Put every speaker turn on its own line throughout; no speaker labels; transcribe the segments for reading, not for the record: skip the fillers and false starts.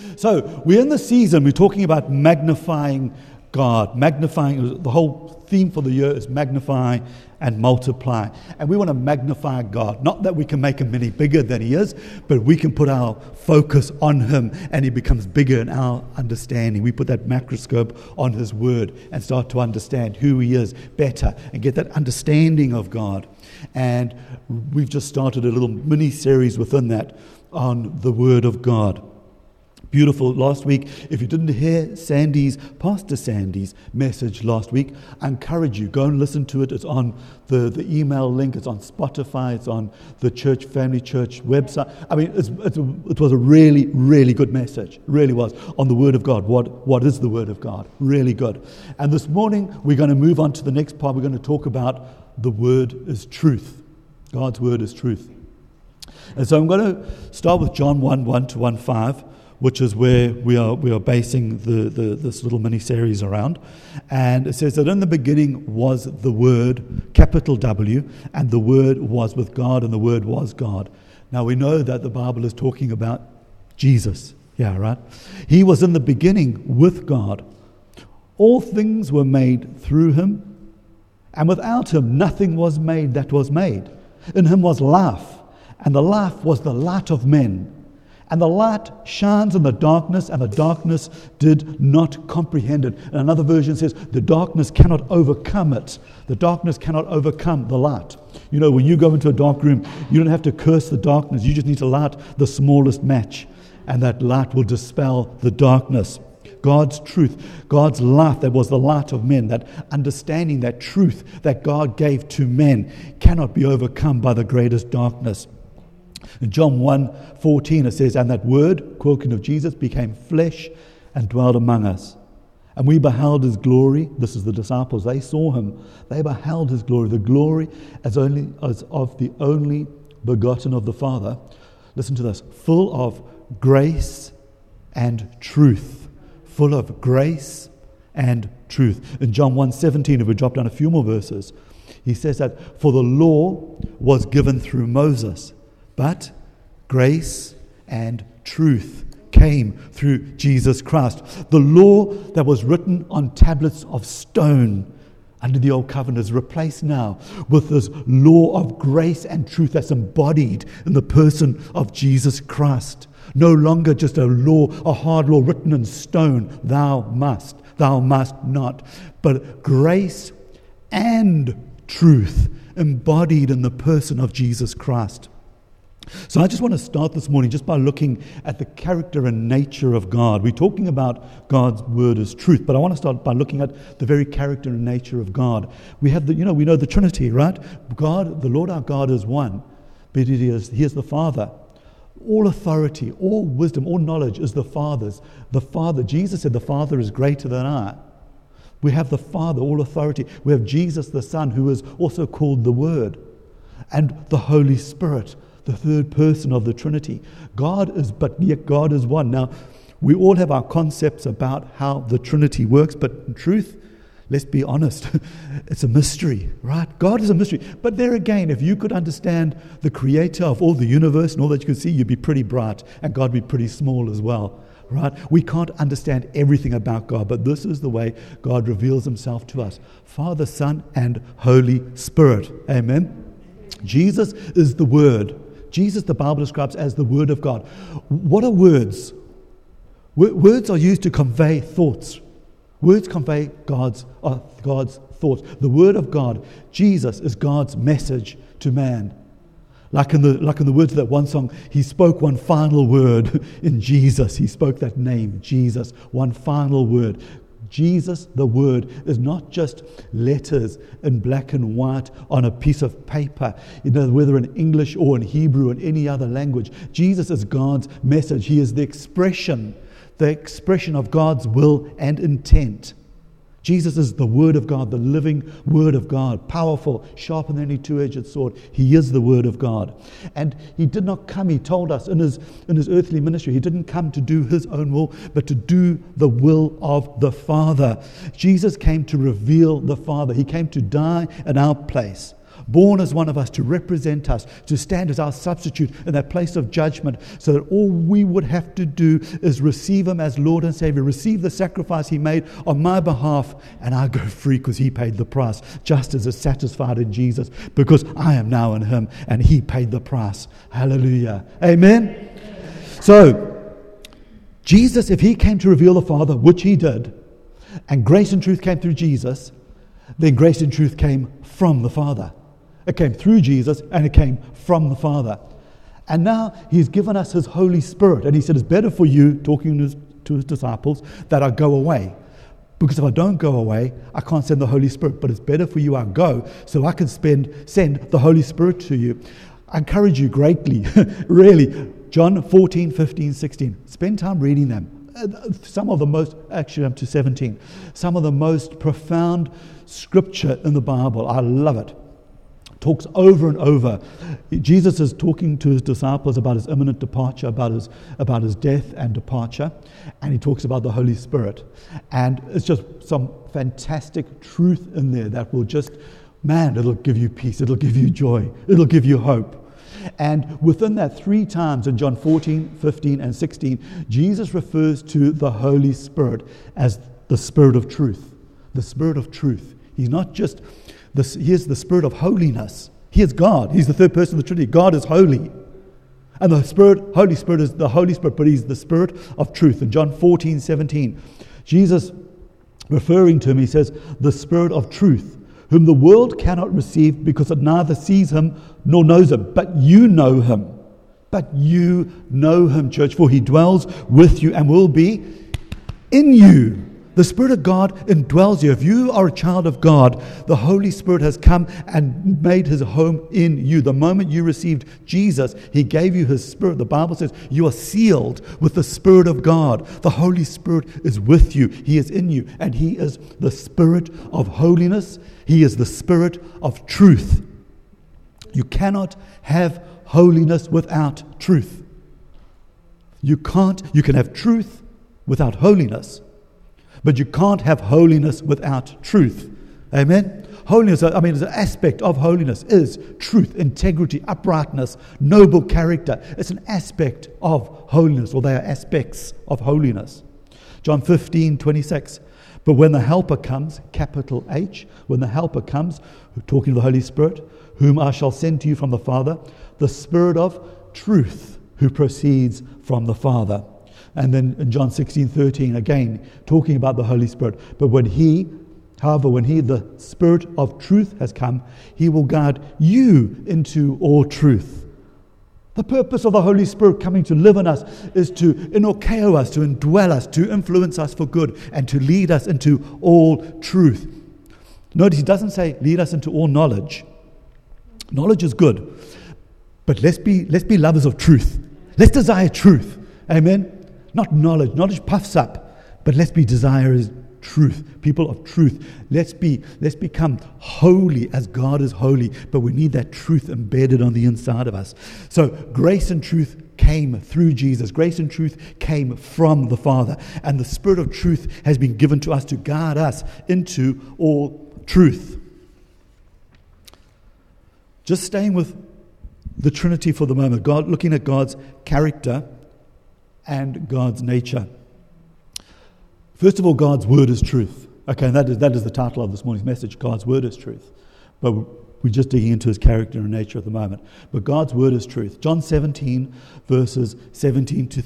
So we're in the season, we're talking about magnifying God. Magnifying, the whole theme for the year is magnify and multiply. And we want to magnify God. Not that we can make him any bigger than he is, but we can put our focus on him and he becomes bigger in our understanding. We put that microscope on his word and start to understand who he is better and get that understanding of God. And we've just started a little mini-series within that on the Word of God. Beautiful. Last week, if you didn't hear Pastor Sandy's message last week, I encourage you, go and listen to it. It's on the email link, it's on Spotify, it's on the Family Church website. I mean, it was a really, really good message. It really was, on the Word of God. What is the Word of God? Really good. And this morning, we're going to move on to the next part. We're going to talk about the Word is truth. God's Word is truth. And so I'm going to start with John 1:1 to 1:5, which is where we are basing this little mini-series around. And it says that in the beginning was the Word, capital W, and the Word was with God, and the Word was God. Now we know that the Bible is talking about Jesus. Yeah, right? He was in the beginning with God. All things were made through him, and without him nothing was made that was made. In him was life, and the life was the light of men. And the light shines in the darkness, and the darkness did not comprehend it. And another version says, the darkness cannot overcome it. The darkness cannot overcome the light. You know, when you go into a dark room, you don't have to curse the darkness. You just need to light the smallest match, and that light will dispel the darkness. God's truth, God's life, that was the light of men, that understanding, that truth that God gave to men cannot be overcome by the greatest darkness. In John 1:14 it says, and that word, quoting of Jesus, became flesh and dwelt among us. And we beheld his glory. This is the disciples. They saw him. They beheld his glory. The glory as of the only begotten of the Father. Listen to this. Full of grace and truth. Full of grace and truth. In John 1:17, if we drop down a few more verses, he says that for the law was given through Moses, but grace and truth came through Jesus Christ. The law that was written on tablets of stone under the old covenant is replaced now with this law of grace and truth that's embodied in the person of Jesus Christ. No longer just a law, a hard law written in stone, thou must not, but grace and truth embodied in the person of Jesus Christ. So I just want to start this morning just by looking at the character and nature of God. We're talking about God's word as truth, but I want to start by looking at the very character and nature of God. We have we know the Trinity, right? God, the Lord our God is one, but He is the Father. All authority, all wisdom, all knowledge is the Father's. The Father, Jesus said, the Father is greater than I. We have the Father, all authority. We have Jesus the Son, who is also called the Word, and the Holy Spirit, the third person of the Trinity. But yet God is one. Now, we all have our concepts about how the Trinity works, but in truth, let's be honest, it's a mystery, right? God is a mystery. But there again, if you could understand the creator of all the universe and all that you can see, you'd be pretty bright, and God would be pretty small as well, right? We can't understand everything about God, but this is the way God reveals himself to us. Father, Son, and Holy Spirit. Amen? Jesus is the Word. Jesus, the Bible describes as the Word of God. What are words? Words are used to convey thoughts. Words convey God's thoughts. The Word of God, Jesus, is God's message to man. Like in the words of that one song, he spoke one final word in Jesus. He spoke that name, Jesus, one final word. Jesus, the Word, is not just letters in black and white on a piece of paper, whether in English or in Hebrew or in any other language. Jesus is God's message. He is the expression of God's will and intent. Jesus is the Word of God, the living Word of God, powerful, sharper than any two-edged sword. He is the Word of God. And he did not come, he told us in his earthly ministry, he didn't come to do his own will, but to do the will of the Father. Jesus came to reveal the Father. He came to die in our place. born as one of us to represent us, to stand as our substitute in that place of judgment, so that all we would have to do is receive him as Lord and Savior, receive the sacrifice he made on my behalf, and I go free because he paid the price. Justice is satisfied in Jesus because I am now in him and he paid the price. Hallelujah. Amen. So, Jesus, if he came to reveal the Father, which he did, and grace and truth came through Jesus, then grace and truth came from the Father. It came through Jesus and it came from the Father. And now he's given us his Holy Spirit. And he said, it's better for you, talking to his disciples, that I go away. Because if I don't go away, I can't send the Holy Spirit. But it's better for you I go, so I can send the Holy Spirit to you. I encourage you greatly, really. John 14, 15, 16. Spend time reading them. Some of the most, actually up to 17, some of the most profound scripture in the Bible. I love it. Talks over and over. Jesus is talking to his disciples about his imminent departure, about his death and departure, and he talks about the Holy Spirit. And it's just some fantastic truth in there that will just, man, it'll give you peace, it'll give you joy, it'll give you hope. And within that 3 times in John 14, 15, and 16, Jesus refers to the Holy Spirit as the Spirit of truth. The Spirit of truth. He's not just this, he is the Spirit of holiness. He is God. He's the third person of the Trinity. God is holy. And the Holy Spirit is the Holy Spirit, but he's the Spirit of truth. In John 14, 17, Jesus, referring to him, he says, the Spirit of truth, whom the world cannot receive because it neither sees him nor knows him. But you know him. But you know him, church, for he dwells with you and will be in you. The Spirit of God indwells you. If you are a child of God, the Holy Spirit has come and made his home in you. The moment you received Jesus, he gave you his Spirit. The Bible says you are sealed with the Spirit of God. The Holy Spirit is with you. He is in you. And he is the Spirit of holiness. He is the Spirit of truth. You cannot have holiness without truth. You can have truth without holiness. But you can't have holiness without truth. Amen? Holiness, an aspect of holiness is truth, integrity, uprightness, noble character. It's an aspect of holiness, or they are aspects of holiness. John 15, 26. But when the Helper comes, capital H, when the Helper comes, talking to the Holy Spirit, whom I shall send to you from the Father, the Spirit of truth, who proceeds from the Father. And then in John 16:13, again, talking about the Holy Spirit. But when he, the Spirit of truth has come, he will guide you into all truth. The purpose of the Holy Spirit coming to live in us is to inokeo us, to indwell us, to influence us for good, and to lead us into all truth. Notice he doesn't say lead us into all knowledge. Knowledge is good, but let's be lovers of truth. Let's desire truth. Amen. Not knowledge. Knowledge puffs up, but let's be desirers truth, people of truth. Let's become holy as God is holy, but we need that truth embedded on the inside of us. So grace and truth came through Jesus. Grace and truth came from the Father, and the Spirit of truth has been given to us to guide us into all truth. Just staying with the Trinity for the moment, God, looking at God's character and God's nature. First of all, God's word is truth. Okay, and that is the title of this morning's message. God's word is truth. But we're just digging into his character and nature at the moment. But God's word is truth. John 17, verses 13 to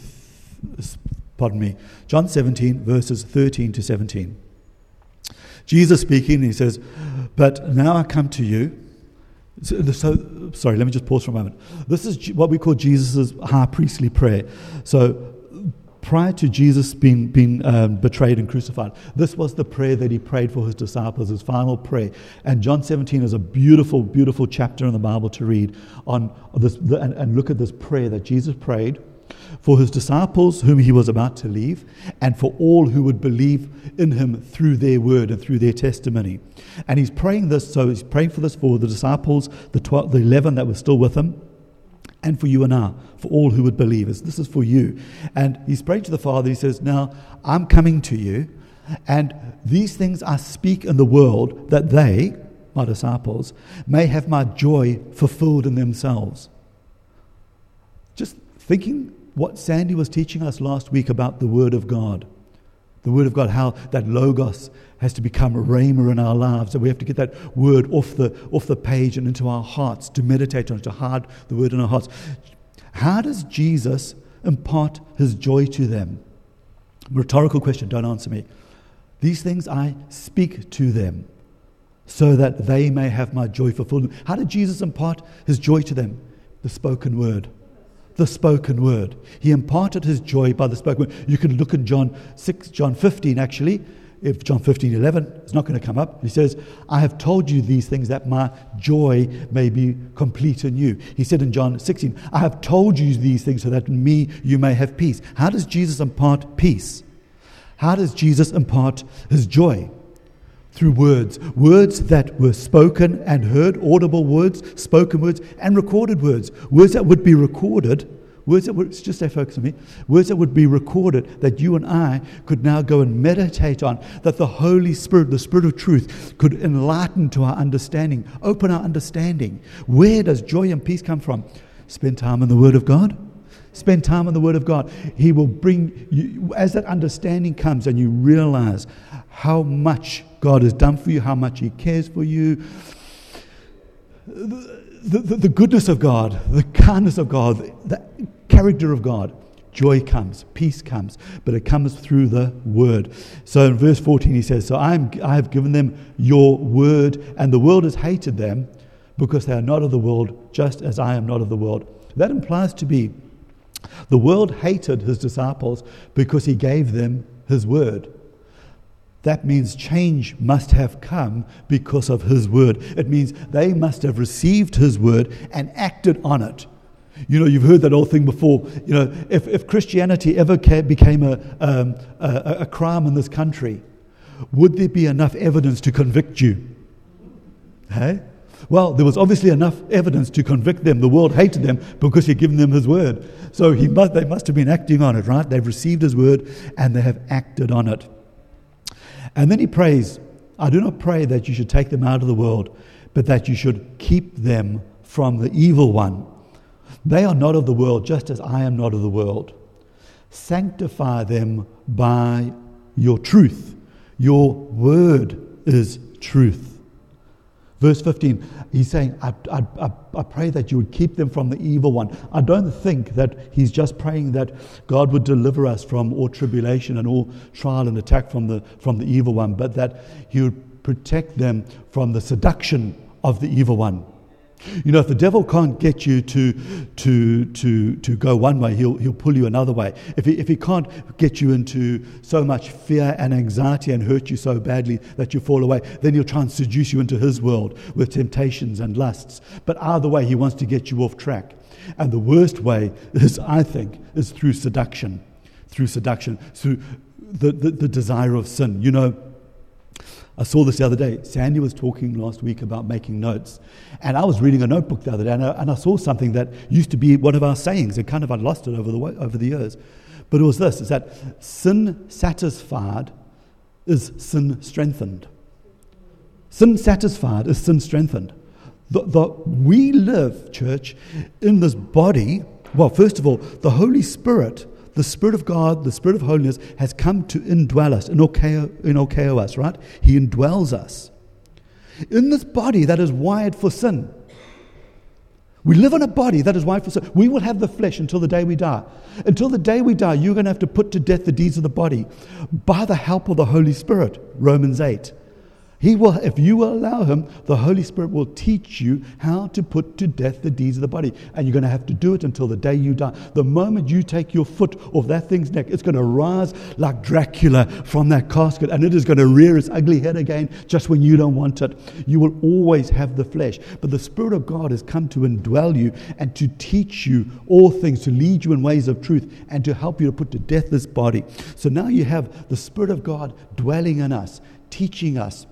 17. Jesus speaking, he says, but now I come to you. Sorry, let me just pause for a moment. This is what we call Jesus' high priestly prayer. So prior to Jesus being betrayed and crucified, this was the prayer that he prayed for his disciples, his final prayer. And John 17 is a beautiful, beautiful chapter in the Bible to read on this, and look at this prayer that Jesus prayed for his disciples whom he was about to leave, and for all who would believe in him through their word and through their testimony. And he's praying this, so he's praying for this for the disciples, the 11 that were still with him, and for you and I, for all who would believe. This is for you. And he's praying to the Father. He says, now I'm coming to you, and these things I speak in the world, that they, my disciples, may have my joy fulfilled in themselves. Just thinking what Sandy was teaching us last week about the Word of God. The Word of God, how that Logos has to become a rhema in our lives. And we have to get that Word off the page and into our hearts, to meditate on it, to hide the Word in our hearts. How does Jesus impart his joy to them? Rhetorical question, don't answer me. These things I speak to them, so that they may have my joy fulfilled. How did Jesus impart his joy to them? The spoken word. The spoken word. He imparted his joy by the spoken word. You can look in John 15 actually. If John 15:11, it's not going to come up. He says, I have told you these things that my joy may be complete in you. He said in John 16, I have told you these things so that in me you may have peace. How does Jesus impart peace? How does Jesus impart his joy? Through words. Words that were spoken and heard, audible words, spoken words, and recorded words. Words that would be recorded. Words that would, just stay focused on me. Words that would be recorded that you and I could now go and meditate on. That the Holy Spirit, the Spirit of truth, could enlighten to our understanding, open our understanding. Where does joy and peace come from? Spend time in the Word of God. Spend time in the Word of God. He will bring you, as that understanding comes and you realize how much God has done for you, how much He cares for you, the goodness of God, the kindness of God, the character of God, joy comes, peace comes, but it comes through the Word. So in verse 14 he says, so I have given them your word, and the world has hated them because they are not of the world, just as I am not of the world. That implies to be the world hated his disciples because he gave them his word. That means change must have come because of his word. It means they must have received his word and acted on it. You know, you've heard that old thing before. You know, if Christianity ever became a crime in this country, would there be enough evidence to convict you? Hey? Well, there was obviously enough evidence to convict them. The world hated them because he'd given them his word. So they must have been acting on it, right? They've received his word and they have acted on it. And then he prays, I do not pray that you should take them out of the world, but that you should keep them from the evil one. They are not of the world, just as I am not of the world. Sanctify them by your truth. Your word is truth. Verse 15, he's saying, I pray that you would keep them from the evil one. I don't think that he's just praying that God would deliver us from all tribulation and all trial and attack from the evil one, but that he would protect them from the seduction of the evil one. You know, if the devil can't get you to go one way, he'll pull you another way. If he can't get you into so much fear and anxiety and hurt you so badly that you fall away, then he'll try and seduce you into his world with temptations and lusts. But either way, he wants to get you off track. And the worst way is, I think, is through seduction. Through the desire of sin. You know, I saw this the other day. Sandy was talking last week about making notes. And I was reading a notebook the other day, and I saw something that used to be one of our sayings. And kind of I'd lost it over the years. But it was this, is that sin satisfied is sin strengthened. Sin satisfied is sin strengthened. We live, church, in this body. Well, first of all, the Holy Spirit, the Spirit of God, the Spirit of holiness has come to indwell us, inokeo us, right? He indwells us. In this body that is wired for sin. We live in a body that is wired for sin. We will have the flesh until the day we die. Until the day we die, you're going to have to put to death the deeds of the body by the help of the Holy Spirit, Romans 8. He will, if you will allow him, the Holy Spirit will teach you how to put to death the deeds of the body. And you're going to have to do it until the day you die. The moment you take your foot off that thing's neck, it's going to rise like Dracula from that casket, and it is going to rear its ugly head again just when you don't want it. You will always have the flesh. But the Spirit of God has come to indwell you and to teach you all things, to lead you in ways of truth, and to help you to put to death this body. So now you have the Spirit of God dwelling in us, teaching us.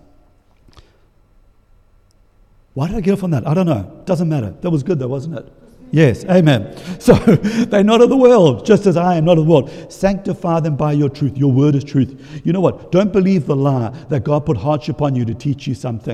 Why did I get off on that? I don't know. Doesn't matter. That was good though, wasn't it? Yes, amen. So they're not of the world, just as I am not of the world. Sanctify them by your truth. Your word is truth. You know what? Don't believe the lie that God put hardship on you to teach you something.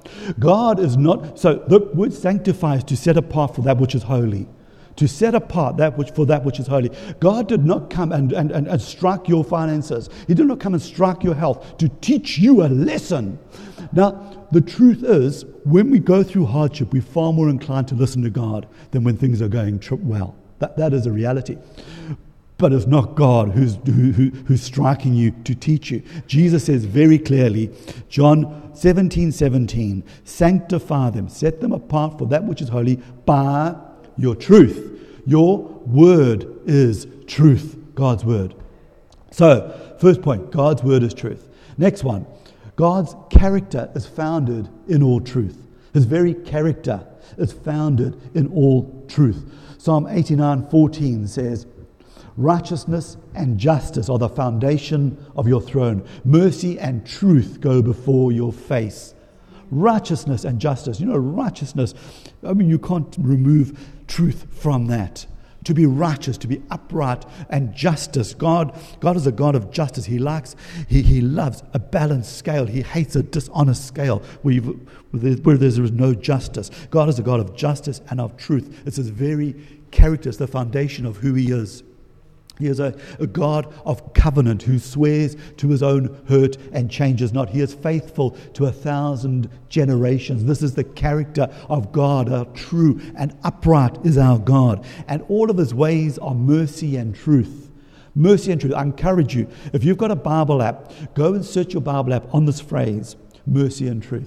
God is not, so the word sanctify is to set apart for that which is holy. To set apart for that which is holy. God did not come and strike your finances. He did not come and strike your health to teach you a lesson. Now, the truth is, when we go through hardship, we're far more inclined to listen to God than when things are going well. That is a reality. But it's not God who's striking you to teach you. Jesus says very clearly, John 17:17, sanctify them, set them apart for that which is holy by your truth. Your word is truth, God's word. So, first point, God's word is truth. Next one, God's character is founded in all truth. His very character is founded in all truth. Psalm 89:14 says, righteousness and justice are the foundation of your throne. Mercy and truth go before your face. Righteousness and justice. You know, righteousness, you can't remove truth from that. To be righteous, to be upright, and justice. God is a God of justice. He loves a balanced scale. He hates a dishonest scale where there is no justice. God is a God of justice and of truth. It's His very character. It's the foundation of who He is. He is a God of covenant who swears to His own hurt and changes not. He is faithful to 1,000 generations. This is the character of God. Our true and upright is our God. And all of His ways are mercy and truth. Mercy and truth. I encourage you, if you've got a Bible app, go and search your Bible app on this phrase, mercy and truth.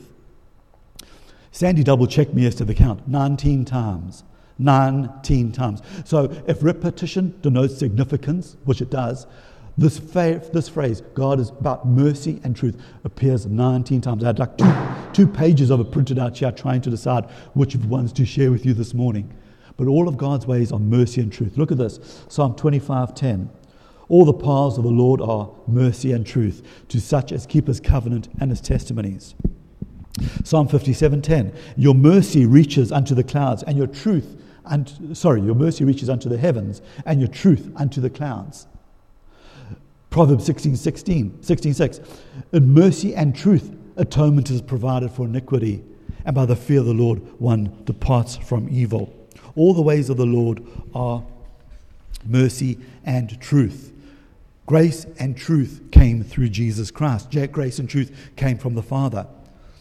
Sandy double-checked me as to the count, 19 times. 19 times. So if repetition denotes significance, which it does, this phrase, God is about mercy and truth, appears 19 times. I had like two pages of it printed out here trying to decide which ones to share with you this morning. But all of God's ways are mercy and truth. Look at this, Psalm 25:10. All the paths of the Lord are mercy and truth to such as keep His covenant and His testimonies. Psalm 57:10. Your mercy reaches unto the clouds and your your mercy reaches unto the heavens, and your truth unto the clouds. Proverbs 16:6. In mercy and truth, atonement is provided for iniquity, and by the fear of the Lord, one departs from evil. All the ways of the Lord are mercy and truth. Grace and truth came through Jesus Christ. Grace and truth came from the Father.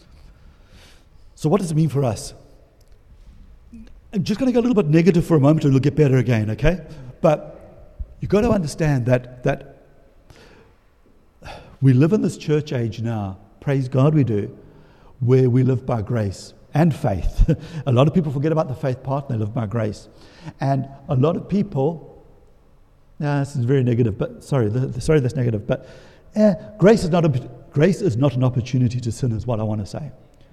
So what does it mean for us? I'm just going to go a little bit negative for a moment and it'll get better again, okay? But you've got to understand that we live in this church age now, praise God we do, where we live by grace and faith. A lot of people forget about the faith part and they live by grace. And a lot of people, this is very negative, but sorry that's negative, but grace is not an opportunity to sin is what I want to say.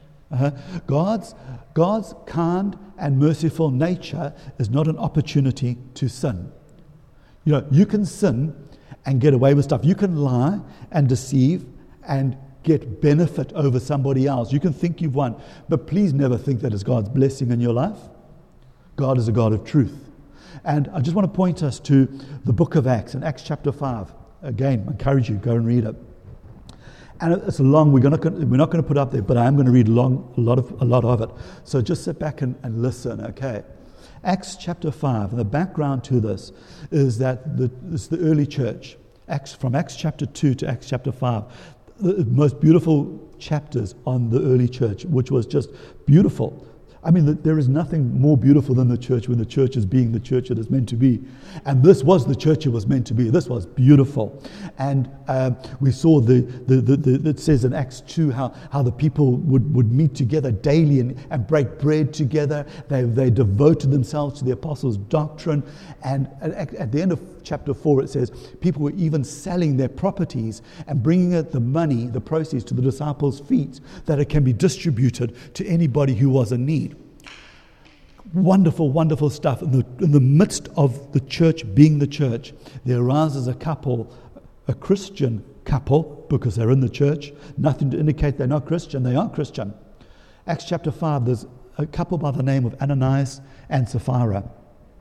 God's kind and merciful nature is not an opportunity to sin. You know, you can sin and get away with stuff. You can lie and deceive and get benefit over somebody else. You can think you've won, but please never think that is God's blessing in your life. God is a God of truth. And I just want to point us to the book of Acts, in Acts chapter 5. Again, I encourage you, go and read it. And it's long, we're not going to put it up there, but I am going to read a lot of it. So just sit back and listen, okay? Acts chapter 5, and the background to this is that it's the early church. From Acts chapter 2 to Acts chapter 5, the most beautiful chapters on the early church, which was just beautiful. I mean, there is nothing more beautiful than the church when the church is being the church it is meant to be. And this was the church it was meant to be. This was beautiful. And we saw it says in Acts 2 how the people would meet together daily and break bread together. They devoted themselves to the apostles' doctrine. And at the end of chapter 4, it says people were even selling their properties and bringing the proceeds to the disciples' feet, that it can be distributed to anybody who was in need. Wonderful, wonderful stuff. In the midst of the church being the church, there arises a Christian couple, because they're in the church. Nothing to indicate they're not Christian. They are Christian. Acts chapter 5, there's a couple by the name of Ananias and Sapphira.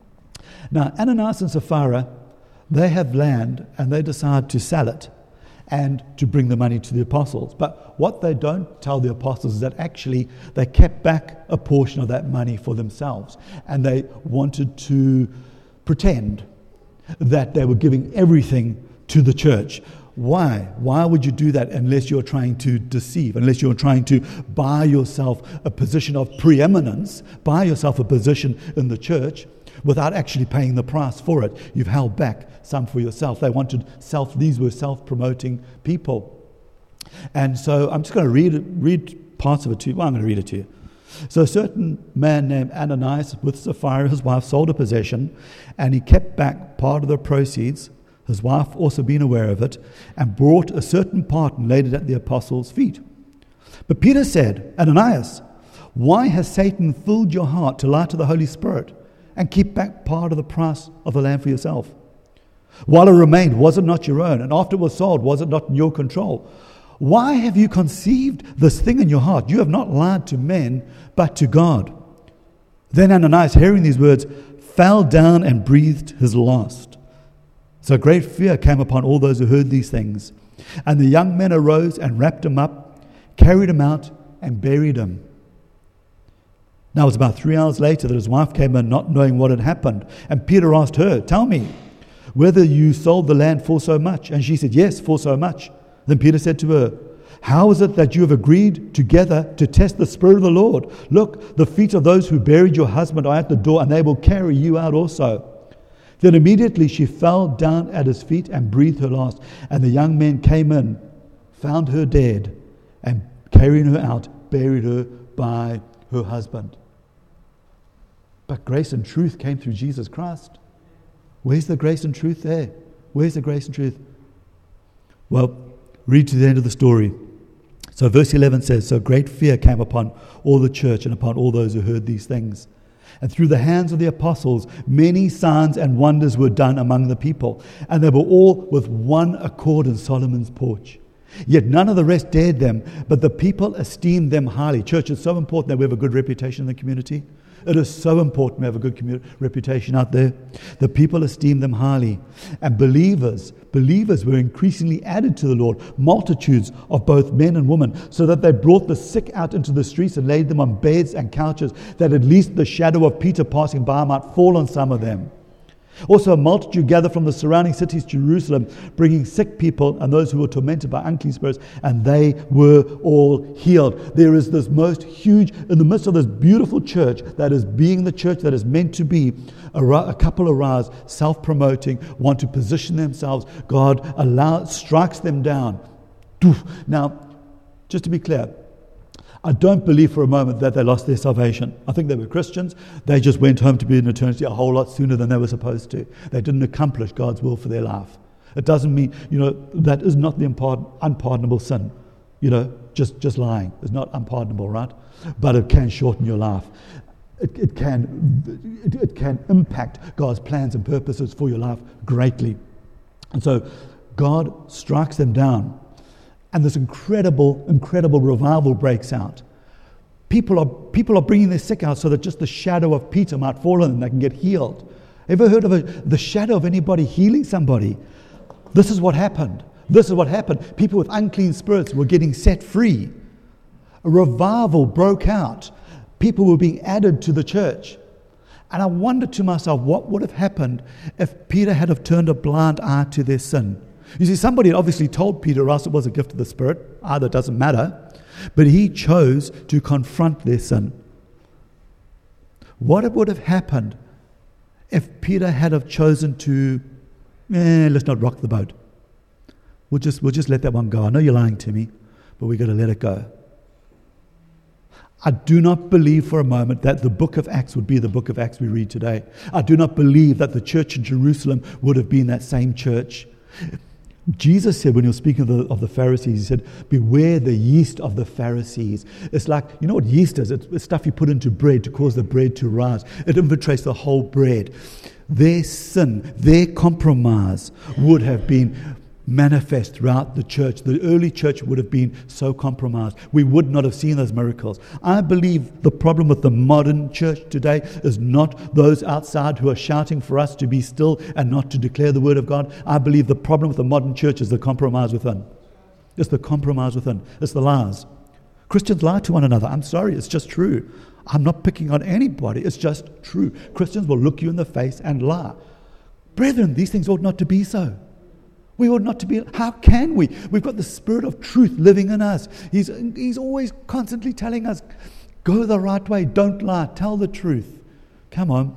Now, Ananias and Sapphira, they have land and they decide to sell it. and to bring the money to the apostles. But what they don't tell the apostles is that actually they kept back a portion of that money for themselves, and they wanted to pretend that they were giving everything to the church. Why? Why would you do that unless you're trying to deceive, unless you're trying to buy yourself a position of preeminence, buy yourself a position in the church without actually paying the price for it? You've held back some for yourself. They wanted these were self-promoting people. And so I'm just going to read parts of it to you. Well, I'm going to read it to you. So a certain man named Ananias with Sapphira, his wife, sold a possession, and he kept back part of the proceeds, his wife also being aware of it, and brought a certain part and laid it at the apostles' feet. But Peter said, Ananias, why has Satan filled your heart to lie to the Holy Spirit and keep back part of the price of the land for yourself? While it remained, was it not your own? And after it was sold, was it not in your control? Why have you conceived this thing in your heart? You have not lied to men, but to God. Then Ananias, hearing these words, fell down and breathed his last. So great fear came upon all those who heard these things. And the young men arose and wrapped him up, carried him out, and buried him. Now it was about 3 hours later that his wife came in, not knowing what had happened. And Peter asked her, tell me, whether you sold the land for so much? And she said, yes, for so much. Then Peter said to her, how is it that you have agreed together to test the Spirit of the Lord? Look, the feet of those who buried your husband are at the door, and they will carry you out also. Then immediately she fell down at his feet and breathed her last. And the young men came in, found her dead, and carrying her out, buried her by her husband. But grace and truth came through Jesus Christ. Where's the grace and truth there? Where's the grace and truth? Well, read to the end of the story. So verse 11 says, so great fear came upon all the church and upon all those who heard these things. And through the hands of the apostles, many signs and wonders were done among the people. And they were all with one accord in Solomon's porch. Yet none of the rest dared them, but the people esteemed them highly. Church, it's so important that we have a good reputation in the community. It is so important we have a good reputation out there. The people esteemed them highly. And believers were increasingly added to the Lord, multitudes of both men and women, so that they brought the sick out into the streets and laid them on beds and couches, that at least the shadow of Peter passing by might fall on some of them. Also a multitude gathered from the surrounding cities to Jerusalem, bringing sick people and those who were tormented by unclean spirits, and they were all healed. There is this most huge, in the midst of this beautiful church that is being the church that is meant to be, a couple arise, self-promoting, want to position themselves. God strikes them down. Now, just to be clear, I don't believe for a moment that they lost their salvation. I think they were Christians. They just went home to be in eternity a whole lot sooner than they were supposed to. They didn't accomplish God's will for their life. It doesn't mean, that is not the unpardonable sin. Just lying is not unpardonable, right? But it can shorten your life. It can impact God's plans and purposes for your life greatly. And so God strikes them down. And this incredible revival breaks out. People are bringing their sick out so that just the shadow of Peter might fall on them and they can get healed. Ever heard of the shadow of anybody healing somebody? This is what happened. People with unclean spirits were getting set free. A revival broke out. People were being added to the church. And I wondered to myself, what would have happened if Peter had have turned a blind eye to their sin? You see, somebody had obviously told Peter, or else it was a gift of the Spirit. Either, doesn't matter. But he chose to confront their sin. What would have happened if Peter had have chosen to, let's not rock the boat. We'll just let that one go. I know you're lying to me, but we've got to let it go. I do not believe for a moment that the book of Acts would be the book of Acts we read today. I do not believe that the church in Jerusalem would have been that same church. Jesus said, when he was speaking of the Pharisees, he said, beware the yeast of the Pharisees. It's like, you know what yeast is? It's stuff you put into bread to cause the bread to rise. It infiltrates the whole bread. Their sin, their compromise would have been manifest throughout the church. The early church would have been so compromised. We would not have seen those miracles. I believe the problem with the modern church today is not those outside who are shouting for us to be still and not to declare the word of God. I believe the problem with the modern church is the compromise within. It's the compromise within. It's the lies. Christians lie to one another. I'm sorry, it's just true. I'm not picking on anybody. It's just true. Christians will look you in the face and lie. Brethren, these things ought not to be so. We ought not to be. How can we? We've got the Spirit of truth living in us. He's always constantly telling us, go the right way, don't lie, tell the truth. Come on.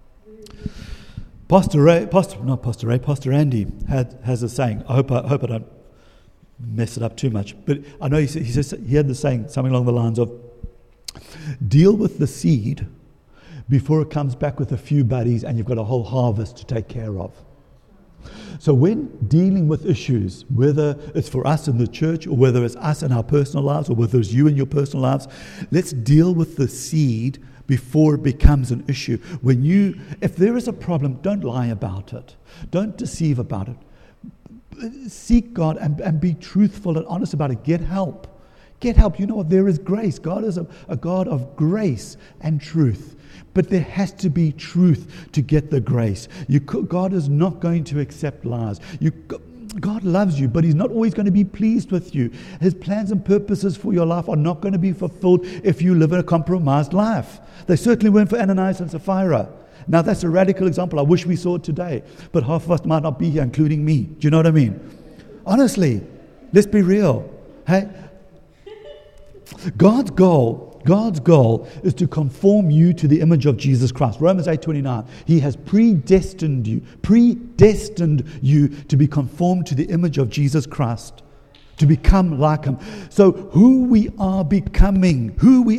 Pastor Andy has a saying. I hope I don't mess it up too much. But I know he had the saying, something along the lines of, deal with the seed before it comes back with a few buddies and you've got a whole harvest to take care of. So when dealing with issues, whether it's for us in the church or whether it's us in our personal lives or whether it's you in your personal lives, let's deal with the seed before it becomes an issue. If there is a problem, don't lie about it. Don't deceive about it. Seek God and be truthful and honest about it. Get help. Get help. You know what? There is grace. God is a God of grace and truth. But there has to be truth to get the grace. God is not going to accept lies. God loves you, but He's not always going to be pleased with you. His plans and purposes for your life are not going to be fulfilled if you live a compromised life. They certainly weren't for Ananias and Sapphira. Now, that's a radical example. I wish we saw it today, but half of us might not be here, including me. Do you know what I mean? Honestly, let's be real. Hey, God's goal is to conform you to the image of Jesus Christ. Romans 8:29. He has predestined you to be conformed to the image of Jesus Christ, to become like Him. So who we are becoming,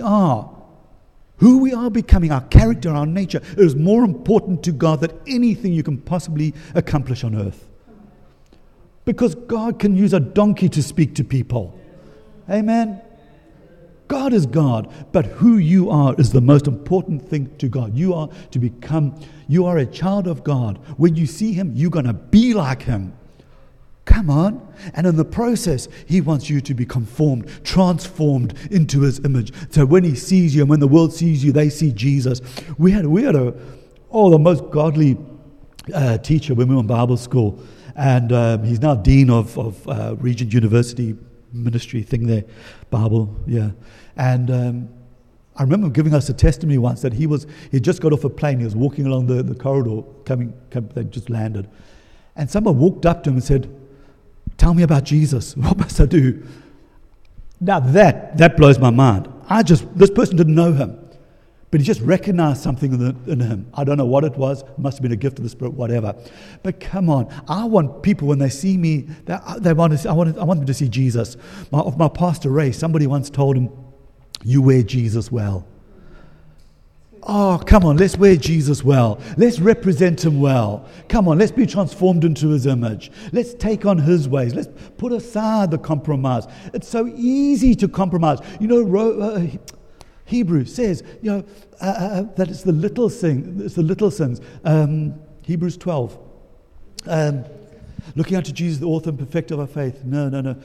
our character, our nature, is more important to God than anything you can possibly accomplish on earth. Because God can use a donkey to speak to people. Amen. God is God, but who you are is the most important thing to God. You are a child of God. When you see Him, you're going to be like Him. Come on. And in the process, He wants you to be conformed, transformed into His image. So when He sees you and when the world sees you, they see Jesus. We had the most godly teacher when we were in Bible school. And he's now dean of Regent University ministry thing there, Bible, yeah. And I remember him giving us a testimony once that he just got off a plane. He was walking along the corridor, they just landed. And someone walked up to him and said, tell me about Jesus. What must I do? Now that blows my mind. This person didn't know Him, but he just recognized something in him. I don't know what it was. It must have been a gift of the Spirit, whatever. But come on, I want people when they see me, I want them to see Jesus. My pastor Ray, somebody once told him, "You wear Jesus well." Oh, come on, let's wear Jesus well. Let's represent Him well. Come on, let's be transformed into His image. Let's take on His ways. Let's put aside the compromise. It's so easy to compromise. You know, Hebrews says, that it's the little sins. Hebrews 12. Looking unto Jesus, the author and perfecter of our faith. No.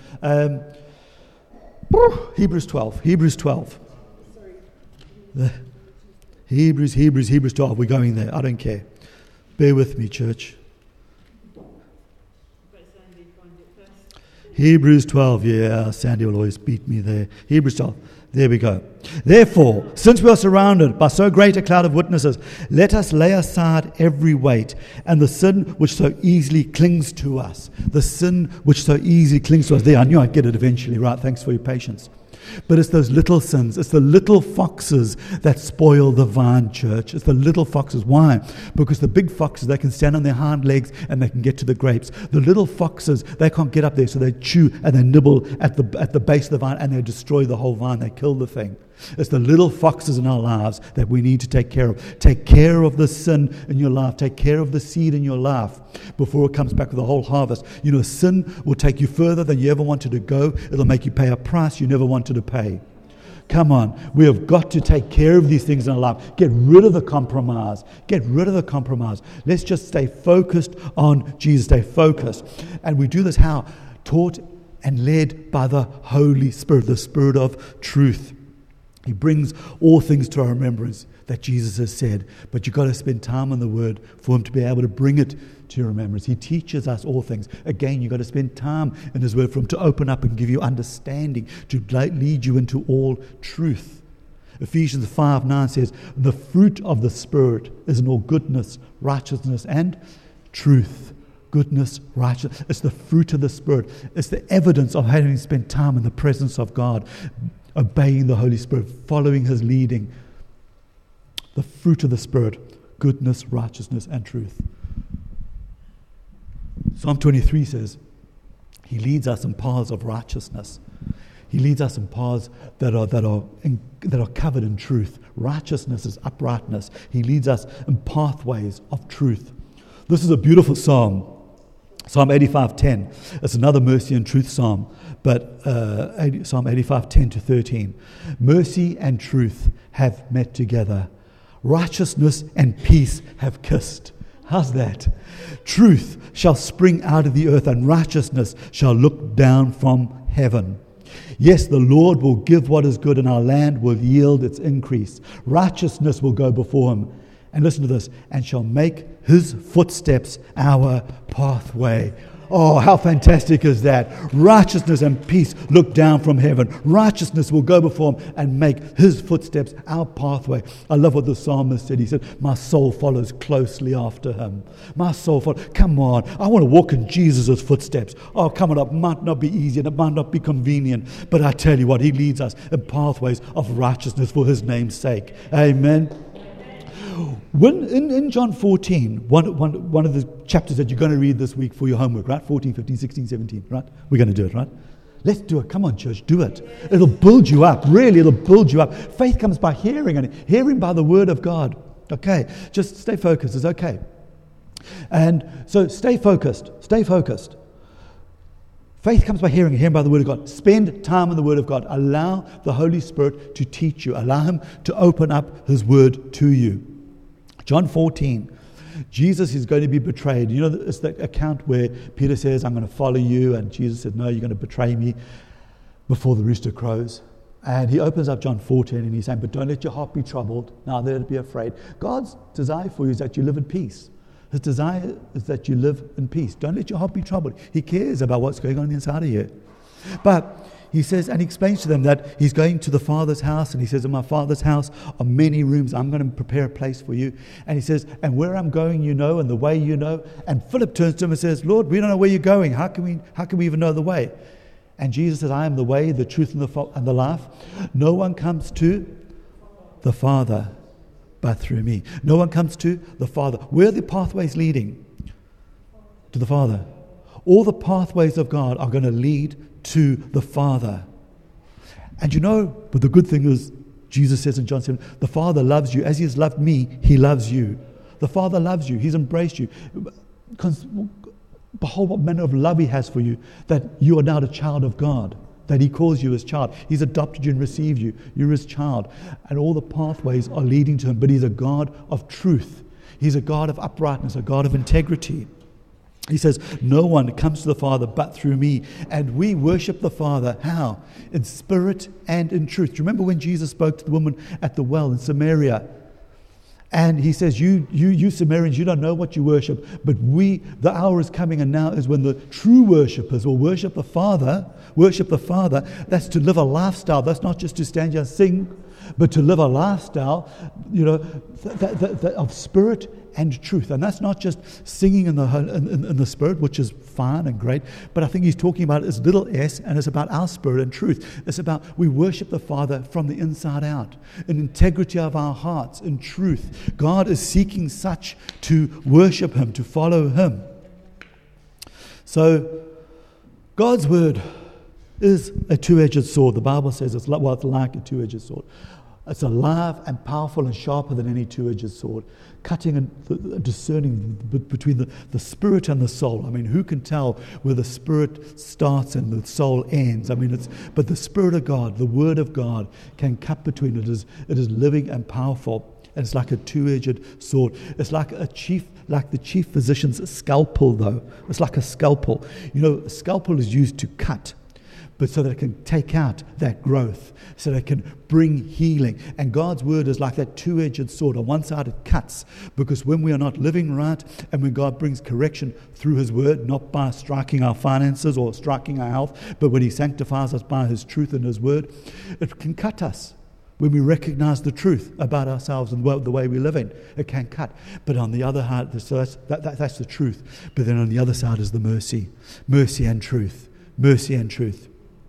Hebrews 12. Hebrews 12. Hebrews 12. We're going there. I don't care. Bear with me, church. Hebrews 12. Yeah, Sandy will always beat me there. Hebrews 12. There we go. Therefore, since we are surrounded by so great a cloud of witnesses, let us lay aside every weight and the sin which so easily clings to us. The sin which so easily clings to us. There, I knew I'd get it eventually, right? Thanks for your patience. But it's those little sins. It's the little foxes that spoil the vine, church. It's the little foxes. Why? Because the big foxes, they can stand on their hind legs and they can get to the grapes. The little foxes, they can't get up there, so they chew and they nibble at the base of the vine and they destroy the whole vine. They kill the thing. It's the little foxes in our lives that we need to take care of. Take care of the sin in your life. Take care of the seed in your life before it comes back with a whole harvest. You know, sin will take you further than you ever wanted to go. It'll make you pay a price you never wanted to pay. Come on. We have got to take care of these things in our life. Get rid of the compromise. Get rid of the compromise. Let's just stay focused on Jesus. Stay focused. And we do this how? Taught and led by the Holy Spirit, the Spirit of truth. He brings all things to our remembrance. that Jesus has said, but you've got to spend time on the Word for Him to be able to bring it to your remembrance. He teaches us all things. Again, you've got to spend time in His Word for Him to open up and give you understanding, to lead you into all truth. Ephesians 5:9 says, the fruit of the Spirit is in all goodness, righteousness, and truth. Goodness, righteousness. It's the fruit of the Spirit. It's the evidence of having spent time in the presence of God, obeying the Holy Spirit, following His leading. The fruit of the Spirit, goodness, righteousness, and truth. Psalm 23 says, He leads us in paths of righteousness. He leads us in paths that are covered in truth. Righteousness is uprightness. He leads us in pathways of truth. This is a beautiful psalm. Psalm 85:10. It's another mercy and truth psalm, but Psalm 85:10-13. Mercy and truth have met together. Righteousness and peace have kissed. How's that? Truth shall spring out of the earth, and righteousness shall look down from heaven. Yes, the Lord will give what is good, and our land will yield its increase. Righteousness will go before Him. And listen to this, and shall make His footsteps our pathway. Oh, how fantastic is that? Righteousness and peace look down from heaven. Righteousness will go before Him and make His footsteps our pathway. I love what the psalmist said. He said, my soul follows closely after Him. My soul follows. Come on, I want to walk in Jesus' footsteps. Oh, come on, it might not be easy and it might not be convenient, but I tell you what, He leads us in pathways of righteousness for His name's sake. Amen. When in John 14, one of the chapters that you're going to read this week for your homework, right? 14, 15, 16, 17, right? We're going to do it, right? Let's do it. Come on, church, do it. It'll build you up. Really, it'll build you up. Faith comes by hearing, and hearing by the Word of God. Okay, just stay focused. It's okay. And so stay focused. Stay focused. Faith comes by hearing, and hearing by the Word of God. Spend time in the Word of God. Allow the Holy Spirit to teach you. Allow Him to open up His Word to you. John 14, Jesus is going to be betrayed. You know, it's the account where Peter says, I'm going to follow you. And Jesus said, no, you're going to betray me before the rooster crows. And He opens up John 14 and He's saying, but don't let your heart be troubled. Neither let it be afraid. God's desire for you is that you live in peace. His desire is that you live in peace. Don't let your heart be troubled. He cares about what's going on inside of you. But He says, and He explains to them that He's going to the Father's house, and He says, in my Father's house are many rooms. I'm going to prepare a place for you. And He says, and where I'm going you know, and the way you know. And Philip turns to Him and says, Lord, we don't know where you're going. How can we even know the way? And Jesus says, I am the way, the truth, and the life. No one comes to the Father but through me. No one comes to the Father. Where are the pathways leading? To the Father. All the pathways of God are going to lead to the Father. And you know, but the good thing is, Jesus says in John 7, the Father loves you. As He has loved me, He loves you. The Father loves you. He's embraced you. Behold what manner of love He has for you, that you are now the child of God, that He calls you His child. He's adopted you and received you. You're His child. And all the pathways are leading to Him. But He's a God of truth. He's a God of uprightness, a God of integrity. He says, no one comes to the Father but through me. And we worship the Father. How? In spirit and in truth. Do you remember when Jesus spoke to the woman at the well in Samaria? And He says, you Samaritans, you don't know what you worship, but the hour is coming, and now is when the true worshippers will worship the Father. That's to live a lifestyle. That's not just to stand here and sing, but to live a lifestyle, that of spirit and truth. And that's not just singing in the spirit, which is fine and great, but I think He's talking about it's little s, and it's about our spirit and truth. It's about we worship the Father from the inside out, in integrity of our hearts, in truth. God is seeking such to worship Him, to follow Him. So God's Word is a two-edged sword. The Bible says it's like a two-edged sword. It's alive and powerful and sharper than any two-edged sword, cutting and discerning between the spirit and the soul. I mean, who can tell where the spirit starts and the soul ends? I mean, but the Spirit of God, the Word of God, can cut between it. It is living and powerful. And it's like a two-edged sword. It's like the chief physician's scalpel, though. It's like a scalpel. You know, a scalpel is used to cut. but so that it can take out that growth, so that it can bring healing. And God's word is like that two-edged sword. On one side it cuts, because when we are not living right, and when God brings correction through his word, not by striking our finances or striking our health, but when he sanctifies us by his truth and his word, it can cut us. When we recognize the truth about ourselves and the way we live in, it can cut. But on the other hand, so that's the truth. But then on the other side is the mercy. Mercy and truth. Mercy and truth.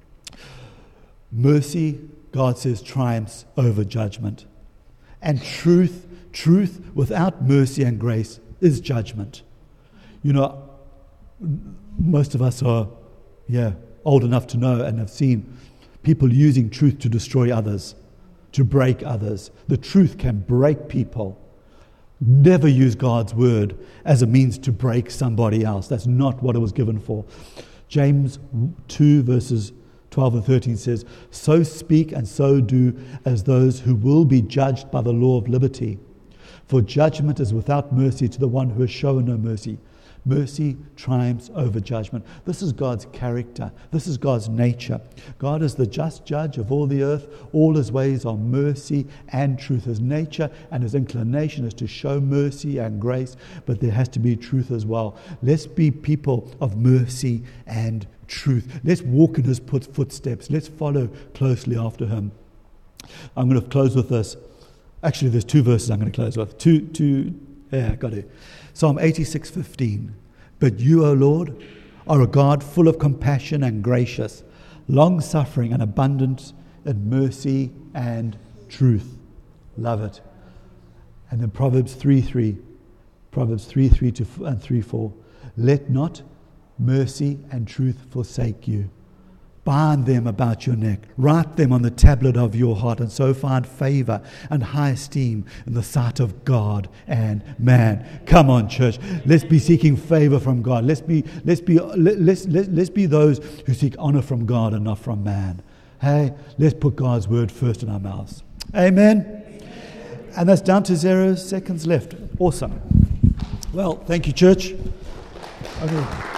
Mercy, God says, triumphs over judgment. And truth without mercy and grace is judgment. You know, most of us are, old enough to know and have seen people using truth to destroy others, to break others. The truth can break people. Never use God's word as a means to break somebody else. That's not what it was given for. James 2 verses 12 and 13 says, "So speak and so do as those who will be judged by the law of liberty. For judgment is without mercy to the one who has shown no mercy." Mercy triumphs over judgment. This is God's character. This is God's nature. God is the just judge of all the earth. All his ways are mercy and truth. His nature and his inclination is to show mercy and grace, but there has to be truth as well. Let's be people of mercy and truth. Let's walk in his footsteps. Let's follow closely after him. I'm going to close with this. Actually, there's two verses I'm going to close with. Got to. Psalm 86:15. "But you, O Lord, are a God full of compassion and gracious, long-suffering and abundant in mercy and truth." Love it. And then Proverbs 3:3 and 3:4. "Let not mercy and truth forsake you. Bind them about your neck. Write them on the tablet of your heart, and so find favor and high esteem in the sight of God and man." Come on, church. Let's be seeking favor from God. Let's be those who seek honor from God and not from man. Hey, let's put God's word first in our mouths. Amen. And that's down to 0 seconds left. Awesome. Well, thank you, church. Okay.